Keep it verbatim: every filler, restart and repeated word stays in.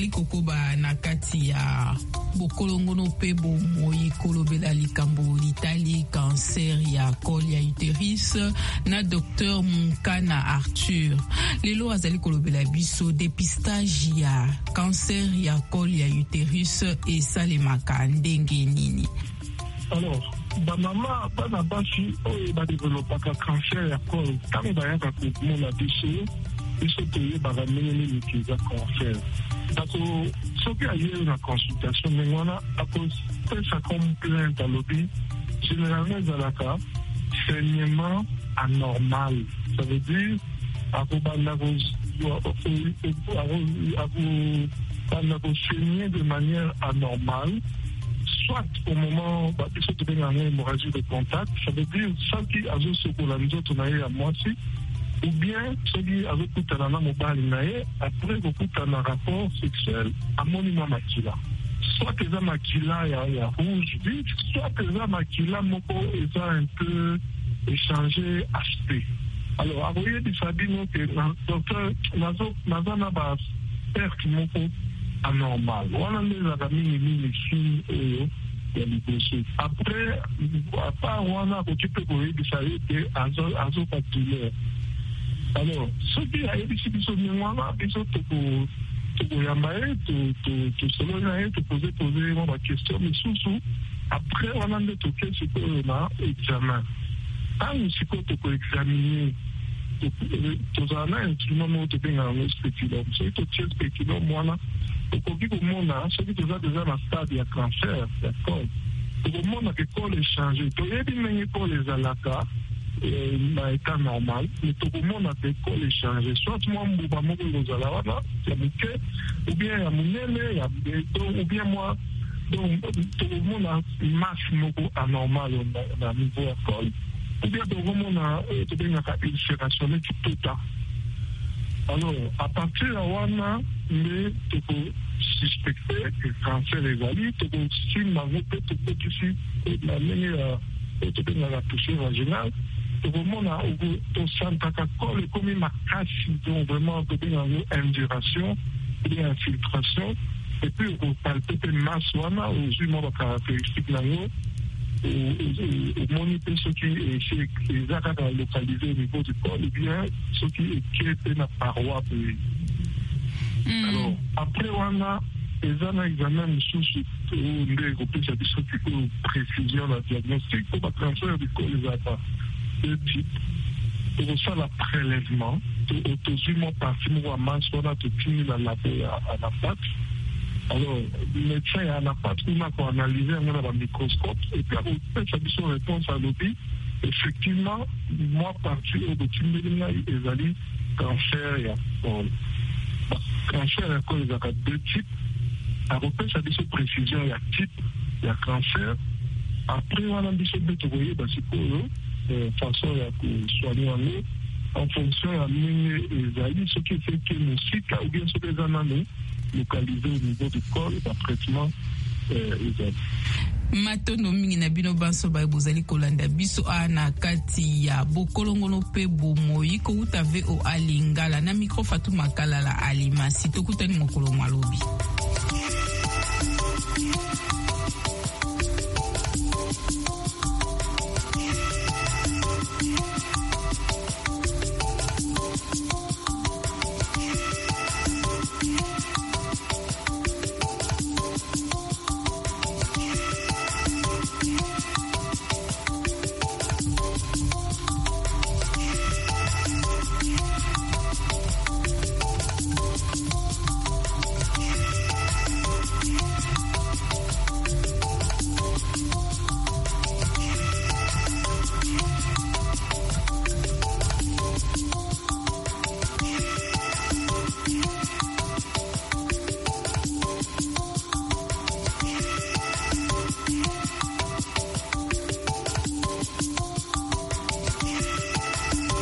kokoba na kati ya bokolongono pe bomoi kolobela likambo litali cancer ya col ya uterus na docteur Munkana Arthur. Lelo azali kolobela biso dépistage ya cancer ya col ya uterus et salemaka ndenge nini. Alors, ba mama bana basi oyo ba développaka cancer ya col kama bayaka komona biso biso toyebaka ndenge nini kiza cancer. Parce que ce qui a eu une consultation, mais on a fait ça comme plainte à l'objet. Généralement, dans la cas, saignement anormal. Ça veut dire, à vous saigner de manière anormale, soit au moment où ils sont dans une hémorragie de contact, ça veut dire, ça qui a joué sur la maison, on a eu à moi aussi. Ou bien celui avec tout un mobile après beaucoup un rapport sexuel à monument makila. Soit que ça makila il y a rouge vif, soit que ça makila moko est un peu échangé aspect. Alors à voyer du sabino que docteur nazo nazo na ba perte moko anormal. Voilà les amis les signes et après à part on a occupé pour lui de savoir que azo azo patulaire. Alors, ce qui a été ici, c'est que nous avons besoin de poser poser question, mais surtout, après, on a toqué ce qu'on a examen. Quand nous avons examiné, nous avons un instrument de spéculum. Ce qui est spéculum, moi, au cours du monde, ce qui est déjà dans le stade de cancer, d'accord. Au monde, le corps est changé. Il y a des gens qui les alaka. Na état normal, mais tout le monde a des cols échangés. Soit moi, je suis ou bien ou bien moi, donc tout le monde a une masse anormale au niveau de col. Ou bien tout le monde a une ulcération tout ça. Alors, à partir de là, mais tu peux suspecter que le cancer est valide, tu peux si ma voûte, tu peux ici, la meilleure, tu peux la toucher vaginale. Tout le monde a au Santa Cacole comme ma casse, donc vraiment une induration, une infiltration, et puis on palpe une masse, on a aussi une caractéristique là, au moniteur ce qui est exactement localisé au niveau du corps, et bien ce qui est dans la paroi. Alors, après on a les examens sous les groupes de précision, la diagnostic, pour le cancer du col des attaques. De type, pour ça, le prélèvement, autosuivant partie de la masse, on a tout fini la laver à la pâte. Alors, le médecin à la pâte, on a analysé un microscope, et puis on fait sa réponse à l'objet. Effectivement, moi, partie au dessus de l'île, ils allaient cancer et à cancer et à cause de deux types. À repère, ça dit précision, il y a type, il y a cancer. Après, on a dit que vous voyez, c'est pour eux. Façon de soigner en fonction de la ce qui fait que nous cycles ou bien sur les années localisés au niveau du corps et du traitement. Matono mingi na bino banso ba bozali kolanda biso ana kati ya bokolongono pe bomoi ko utave o alingala na micro Fatou Makala la alima sitokutani mokolo malobi.